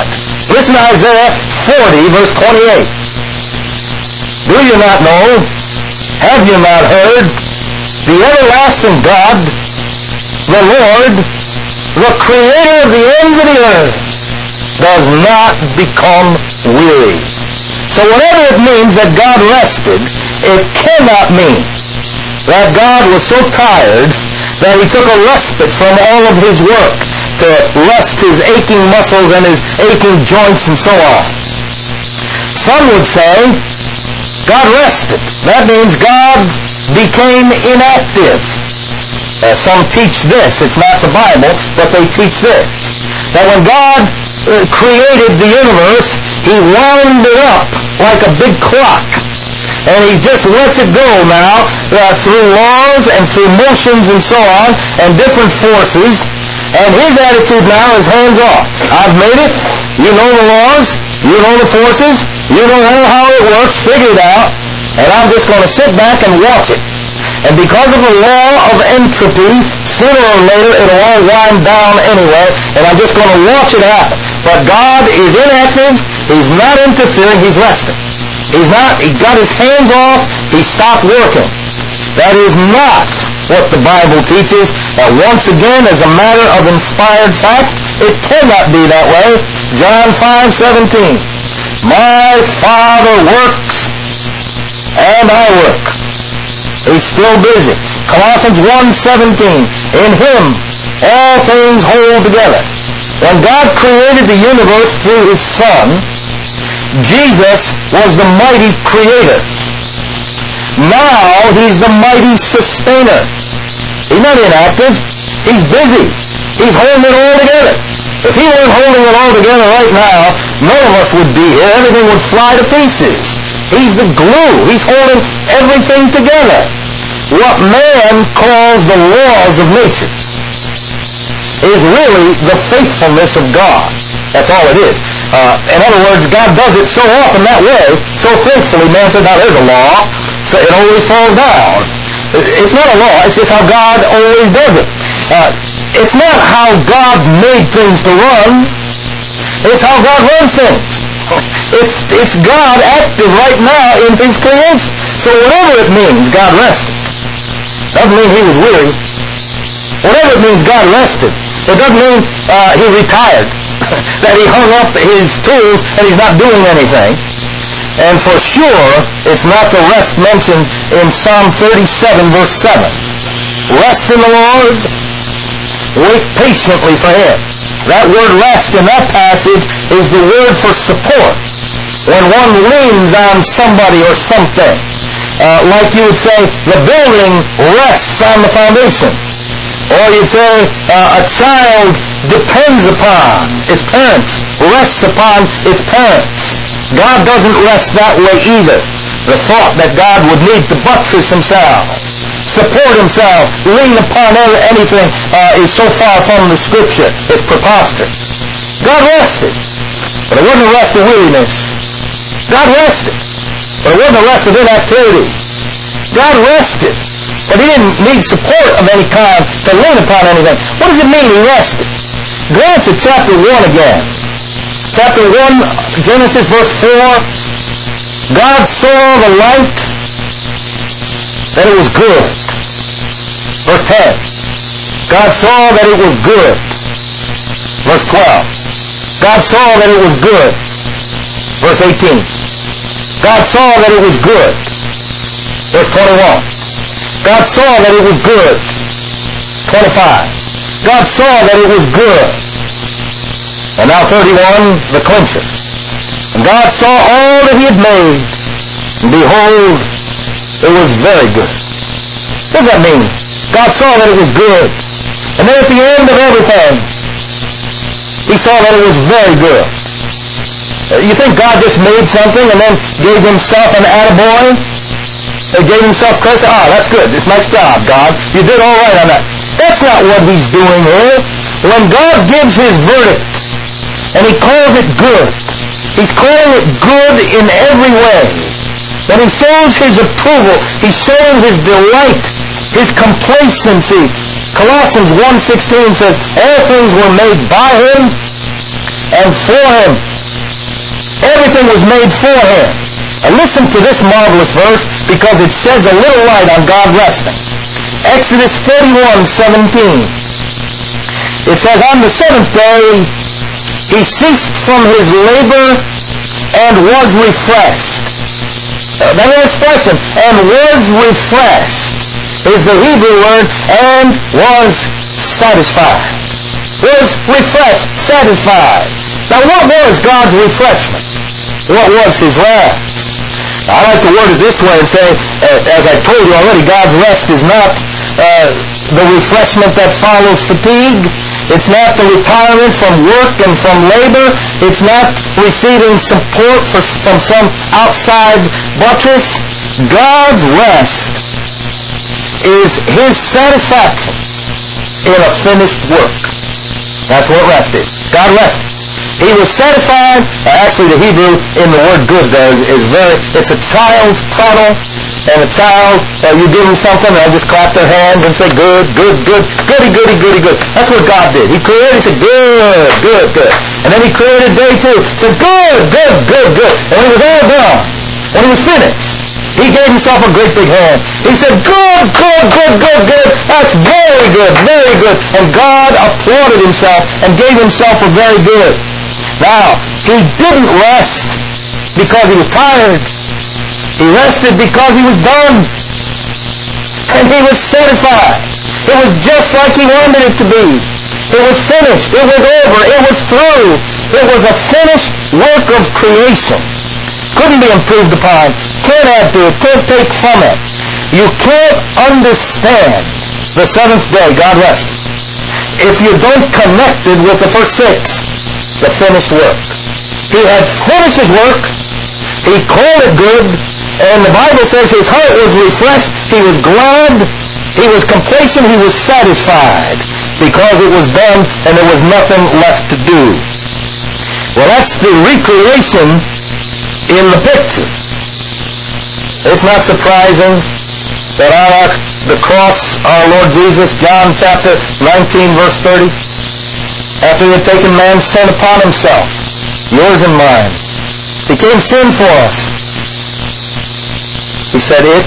Listen to Isaiah 40, verse 28. Do you not know? Have you not heard? The everlasting God, the Lord, the creator of the ends of the earth, does not become weary. So whatever it means that God rested, it cannot mean that God was so tired that he took a respite from all of his work to rest his aching muscles and his aching joints and so on. Some would say God rested. That means God became inactive. Some teach this. It's not the Bible, but they teach this. That when God created the universe, he wound it up like a big clock. And he just lets it go now through laws and through motions and so on and different forces. And his attitude now is hands off. I've made it. You know the laws. You know the forces. You know how it works. Figure it out. And I'm just going to sit back and watch it. And because of the law of entropy, sooner or later it'll all wind down anyway, and I'm just going to watch it happen. But God is inactive. He's not interfering. He's resting. He got his hands off. He stopped working. That is not what the Bible teaches. Once again, as a matter of inspired fact, it cannot be that way. John 5:17. My Father works, and I work. He's still busy. Colossians 1:17. In him, all things hold together. When God created the universe through his Son, Jesus was the mighty creator. Now he's the mighty sustainer. He's not inactive. He's busy. He's holding it all together. If he weren't holding it all together right now, none of us would be here. Everything would fly to pieces. He's the glue. He's holding everything together. What man calls the laws of nature is really the faithfulness of God. That's all it is. In other words, God does it so often that way, so faithfully. Man said, now there's a law, so it always falls down. It's not a law. It's just how God always does it. It's not how God made things to run. It's how God runs things. It's God active right now in his creation. So whatever it means, God rested. Doesn't mean he was weary. Whatever it means, God rested. It doesn't mean he retired, that he hung up his tools and he's not doing anything. And for sure, it's not the rest mentioned in Psalm 37, verse 7. Rest in the Lord, wait patiently for him. That word rest in that passage is the word for support. When one leans on somebody or something, like you would say, the building rests on the foundation. Or you'd say a child depends upon its parents, rests upon its parents. God doesn't rest that way either. The thought that God would need to buttress himself, support himself, lean upon anything is so far from the Scripture. It's preposterous. God rested, but it wasn't a rest of weariness. God rested, but it wasn't a rest of inactivity. God rested, but he didn't need support of any kind to lean upon anything. What does it mean he rested? Glance at chapter 1 again. Chapter 1, Genesis verse 4. God saw the light, that it was good. Verse 10. God saw that it was good. Verse 12. God saw that it was good. Verse 18. God saw that it was good. Verse 21. God saw that it was good. 25. God saw that it was good. And now 31, the clincher. And God saw all that he had made, and behold, it was very good. What does that mean? God saw that it was good. And then at the end of everything, he saw that it was very good. You think God just made something and then gave himself an attaboy? Or gave himself credit? That's good. Nice job, God. You did all right on that. That's not what he's doing here. When God gives his verdict, and he calls it good, he's calling it good in every way. When he shows his approval, he's showing his delight, his complacency. Colossians 1:16 says, all things were made by him and for him. Everything was made for him. And listen to this marvelous verse because it sheds a little light on God resting. Exodus 31:17. It says, on the seventh day he ceased from his labor and was refreshed. That little expression, and was refreshed, is the Hebrew word, and was satisfied. Was refreshed, satisfied. Now what was God's refreshment? What was his rest? I like to word it this way and say, as I told you already, God's rest is not the refreshment that follows fatigue. It's not the retirement from work and from labor. It's not receiving support from some outside buttress. God's rest is his satisfaction in a finished work. That's what rest is. God rested. He was satisfied. Actually, the Hebrew in the word good there is it's a child's prattle. And a child, you give them something, and they'll just clap their hands and say, good, good, good, goody, goody, goody, good. That's what God did. He created, he said, good, good, good. And then he created day two. He said, good, good, good, good. And when it was all done, when it was finished, he gave himself a great big hand. He said, good, good, good, good, good. That's very good, very good. And God applauded himself and gave himself a very good. Now, he didn't rest because he was tired. He rested because he was done. And he was satisfied. It was just like he wanted it to be. It was finished. It was over. It was through. It was a finished work of creation. Couldn't be improved upon. Can't add to it. Can't take from it. You can't understand the seventh day God rested if you don't connect it with the first six, the finished work. He had finished his work. He called it good. And the Bible says his heart was refreshed. He was glad. He was complacent. He was satisfied because it was done and there was nothing left to do. Well, that's the recreation in the picture. It's not surprising that on the cross, our Lord Jesus, John chapter 19, verse 30, after he had taken man's sin upon himself, yours and mine, became sin for us. He said, it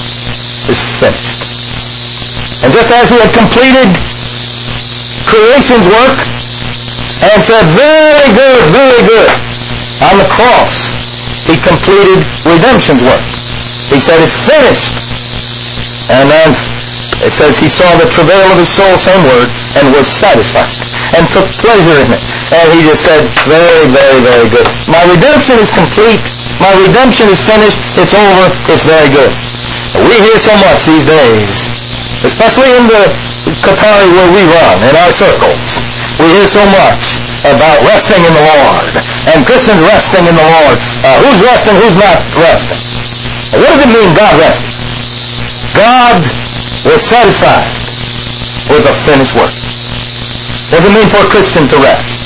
is finished. And just as he had completed creation's work and said, very good, very good, on the cross, he completed redemption's work. He said, it's finished. And then it says he saw the travail of his soul, same word, and was satisfied and took pleasure in it. And he just said, very, very, very good. My redemption is complete. My redemption is finished. It's over. It's very good. We hear so much these days, especially in the Qatari where we run, in our circles. We hear so much about resting in the Lord and Christians resting in the Lord. Who's resting? Who's not resting? What does it mean, God rested? God was satisfied with a finished work. What does it mean for a Christian to rest?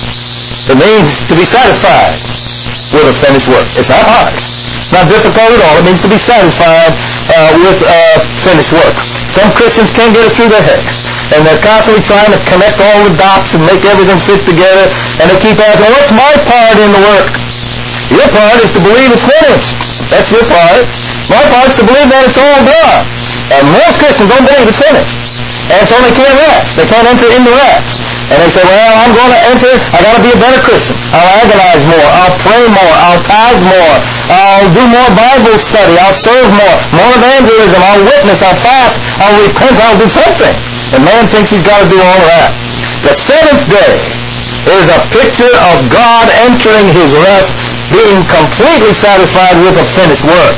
It means to be satisfied with a finished work. It's not hard. Not difficult at all. It means to be satisfied with finished work. Some Christians can't get it through their head. And they're constantly trying to connect all the dots and make everything fit together. And they keep asking, what's my part in the work? Your part is to believe it's finished. That's your part. My part is to believe that it's all done. And most Christians don't believe it's finished. And so they can't rest. They can't enter into rest. And they say, well, I'm going to enter. I got to be a better Christian. I'll agonize more. I'll pray more. I'll tithe more. I'll do more Bible study. I'll serve more. More evangelism. I'll witness. I'll fast. I'll repent. I'll do something. And man thinks he's got to do all of that. The seventh day is a picture of God entering his rest, being completely satisfied with a finished work.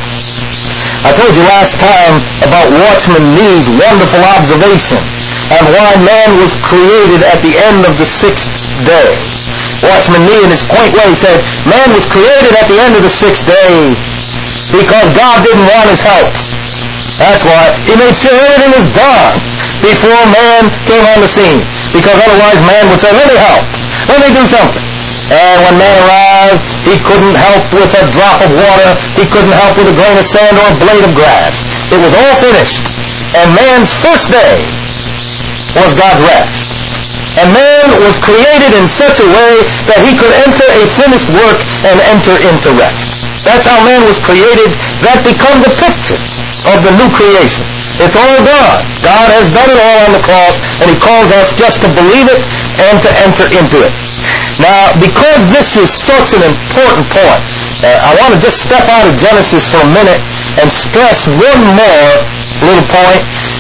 I told you last time about Watchman Nee's wonderful observation on why man was created at the end of the sixth day. Watchman Nee in his quaint way said, man was created at the end of the sixth day because God didn't want his help. That's why he made sure everything was done before man came on the scene. Because otherwise man would say, let me help. Let me do something. And when man arrived, he couldn't help with a drop of water. He couldn't help with a grain of sand or a blade of grass. It was all finished. And man's first day was God's rest. And man was created in such a way that he could enter a finished work and enter into rest. That's how man was created. That becomes a picture of the new creation. It's all God. God has done it all on the cross, and he calls us just to believe it and to enter into it. Now, because this is such an important point, I want to just step out of Genesis for a minute and stress one more little point.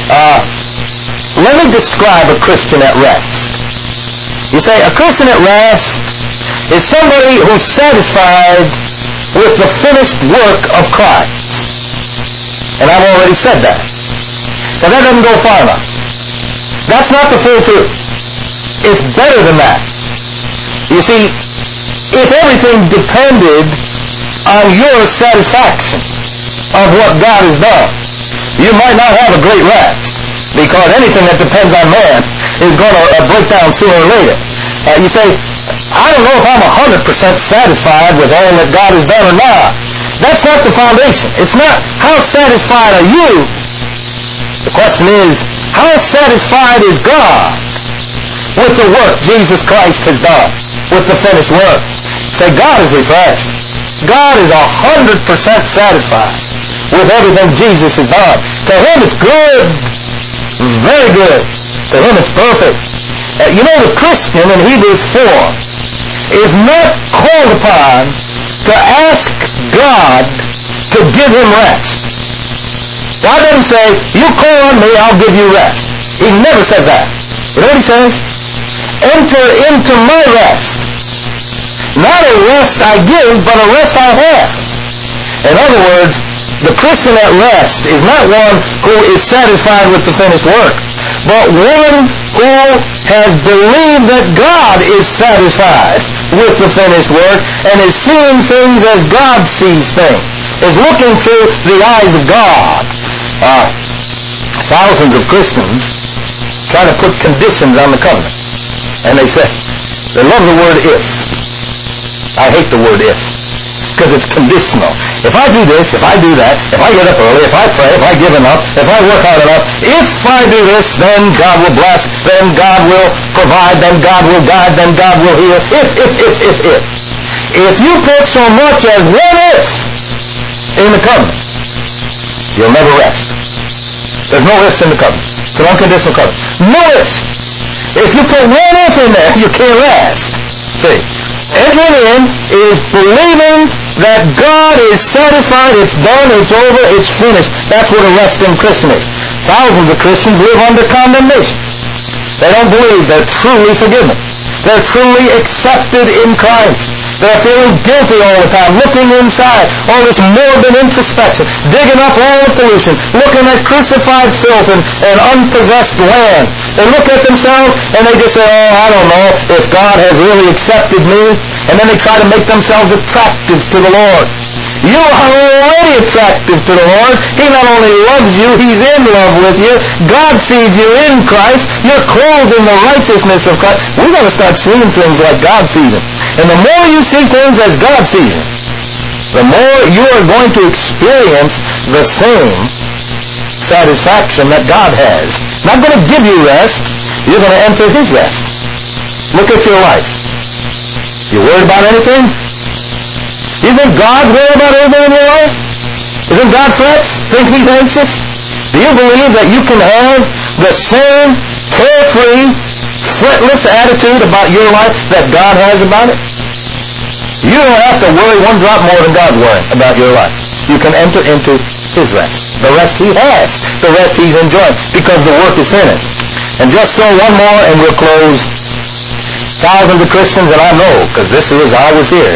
Let me describe a Christian at rest. You say, a Christian at rest is somebody who's satisfied with the finished work of Christ. And I've already said that. But that doesn't go far enough. That's not the full truth. It's better than that. You see, if everything depended on your satisfaction of what God has done, you might not have a great rest, because anything that depends on man is going to break down sooner or later. You say, I don't know if I'm 100% satisfied with all that God has done or not. That's not the foundation. It's not how satisfied are you. The question is, how satisfied is God with the work Jesus Christ has done, with the finished work? Say, God is refreshed. God is 100% satisfied with everything Jesus has done. To him it's good, very good. To him it's perfect. You know, the Christian in Hebrews 4 is not called upon to ask God to give him rest. God doesn't say, you call on me, I'll give you rest. He never says that. You know what he says? Enter into my rest. Not a rest I give, but a rest I have. In other words, the Christian at rest is not one who is satisfied with the finished work, but one who has believed that God is satisfied with the finished work and is seeing things as God sees things, is looking through the eyes of God. Thousands of Christians try to put conditions on the covenant. And they say, they love the word if. I hate the word if, because it's conditional. If I do this, if I do that, if I get up early, if I pray, if I give enough, if I work hard enough, if I do this, then God will bless, then God will provide, then God will guide, then God will heal. If. If you put so much as one if in the covenant, you'll never rest. There's no ifs in the covenant. It's an unconditional covenant. No ifs. If you put one if in there, you can't rest. See? Entering in is believing that God is satisfied, it's done, it's over, it's finished. That's what a resting Christian is. Thousands of Christians live under condemnation. They don't believe they're truly forgiven. They're truly accepted in Christ. They're feeling guilty all the time, looking inside, all this morbid introspection, digging up all the pollution, looking at crucified filth and unpossessed land. They look at themselves and they just say, oh, I don't know if God has really accepted me. And then they try to make themselves attractive to the Lord. You are already attractive to the Lord. He not only loves you, he's in love with you. God sees you in Christ. You're clothed in the righteousness of Christ. We're going to start seeing things like God sees them. And the more you see things as God sees them, the more you are going to experience the same satisfaction that God has. Not going to give you rest. You're going to enter his rest. Look at your life. You worried about anything? You think God's worried about anything in your life? You think God frets? Think he's anxious? Do you believe that you can have the same carefree, fretless attitude about your life that God has about it? You don't have to worry one drop more than God's worrying about your life. You can enter into his rest. The rest he has. The rest he's enjoying, because the work is finished. And just so one more and we'll close. Thousands of Christians, and I know, because I was here,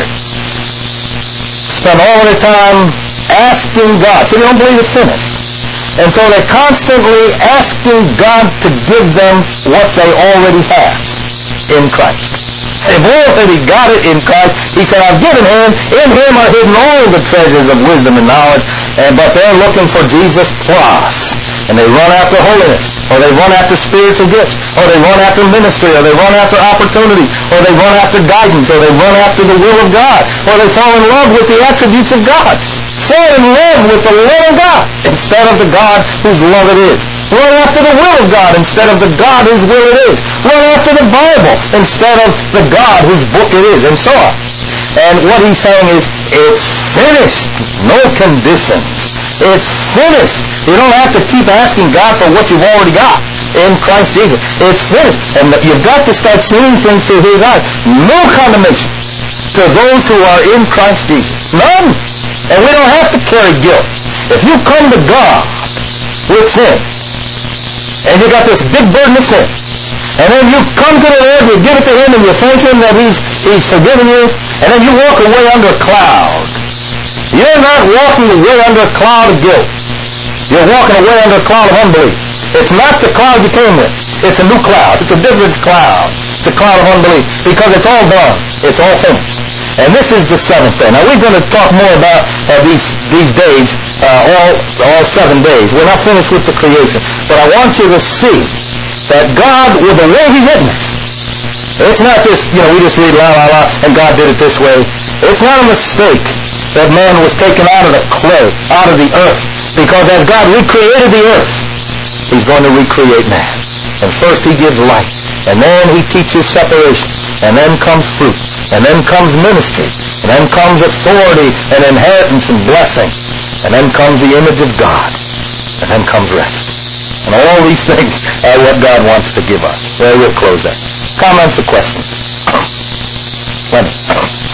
spend all their time asking God. See, they don't believe it's finished. And so they're constantly asking God to give them what they already have in Christ. They've already got it in Christ. He said, I've given him. In him are hidden all the treasures of wisdom and knowledge. But they're looking for Jesus plus. And they run after holiness, or they run after spiritual gifts, or they run after ministry, or they run after opportunity, or they run after guidance, or they run after the will of God, or they fall in love with the attributes of God. Fall in love with the love of God instead of the God whose love it is. Run after the will of God instead of the God whose will it is. Run after the Bible instead of the God whose book it is, and so on. And what he's saying is, it's finished. No conditions. It's finished. You don't have to keep asking God for what you've already got in Christ Jesus. It's finished. And you've got to start seeing things through his eyes. No condemnation to those who are in Christ Jesus. None. And we don't have to carry guilt. If you come to God with sin, and you got this big burden of sin, and then you come to the Lord, you give it to him, and you thank him that he's forgiven you, and then you walk away under a cloud. You're not walking away under a cloud of guilt. You're walking away under a cloud of unbelief. It's not the cloud you came with. It's a new cloud. It's a different cloud. It's a cloud of unbelief because it's all done. It's all finished. And this is the seventh day. Now we're going to talk more about these days, all 7 days. We're not finished with the creation. But I want you to see that God, with the way he's written it, it's not just, we just read la la la and God did it this way. It's not a mistake that man was taken out of the clay, out of the earth. Because as God recreated the earth, he's going to recreate man. And first he gives light. And then he teaches separation. And then comes fruit. And then comes ministry. And then comes authority and inheritance and blessing. And then comes the image of God. And then comes rest. And all these things are what God wants to give us. Well, we'll close that. Comments or questions? Plenty.